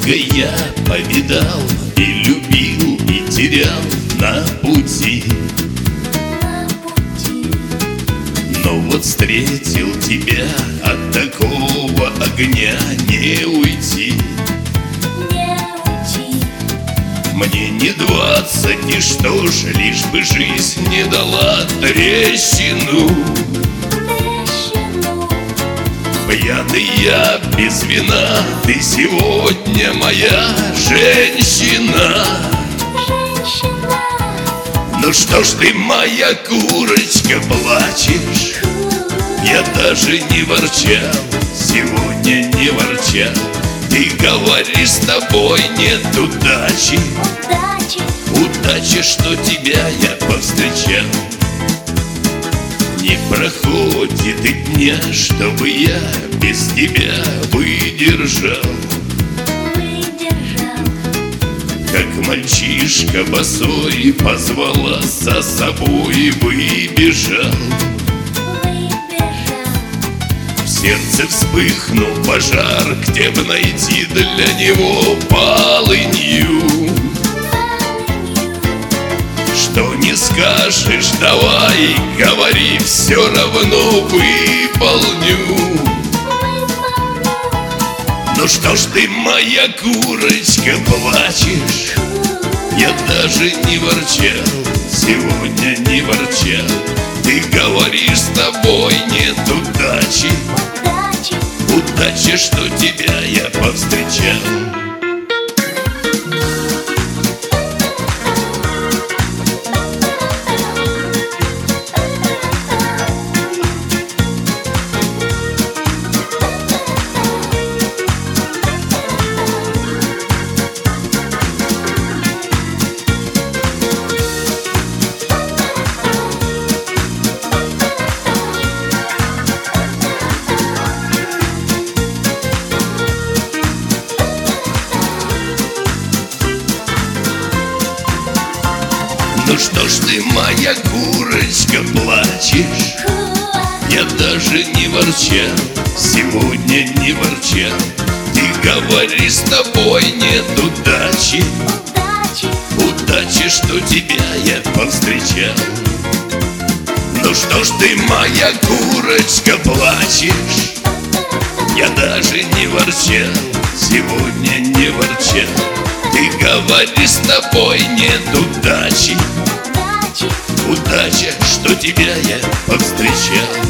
Много я повидал и любил, и терял на пути. Но вот встретил тебя, от такого огня не уйти. Мне не 20, и что ж, лишь бы жизнь не дала трещину. Пьяный я без вина, ты сегодня моя женщина. Ну что ж ты, моя курочка, плачешь? Я даже не ворчал, сегодня не ворчал. Ты говоришь, с тобой нет удачи. Удача, что тебя я повстречал. Не проходит и дня, чтобы я без тебя выдержал. Как мальчишка босой позвала за собой и выбежал. В сердце вспыхнул пожар, где бы найти для него полынью. Что не скажешь, давай, говори, все равно выполню. Ну что ж ты, моя курочка, плачешь? Я даже не ворчал, сегодня не ворчал. Ты говоришь, с тобой нет удачи. Удача, что тебя я повстречал. Ну что ж ты, моя курочка, плачешь? Я даже не ворчал, сегодня не ворчал. Ты говоришь, с тобой нет удачи. Удача, что тебя я повстречал. Ну что ж ты, моя курочка, плачешь? Я даже не ворчал, сегодня не ворчал. Ты говоришь, с тобой нет удачи. Удача, что тебя я повстречал.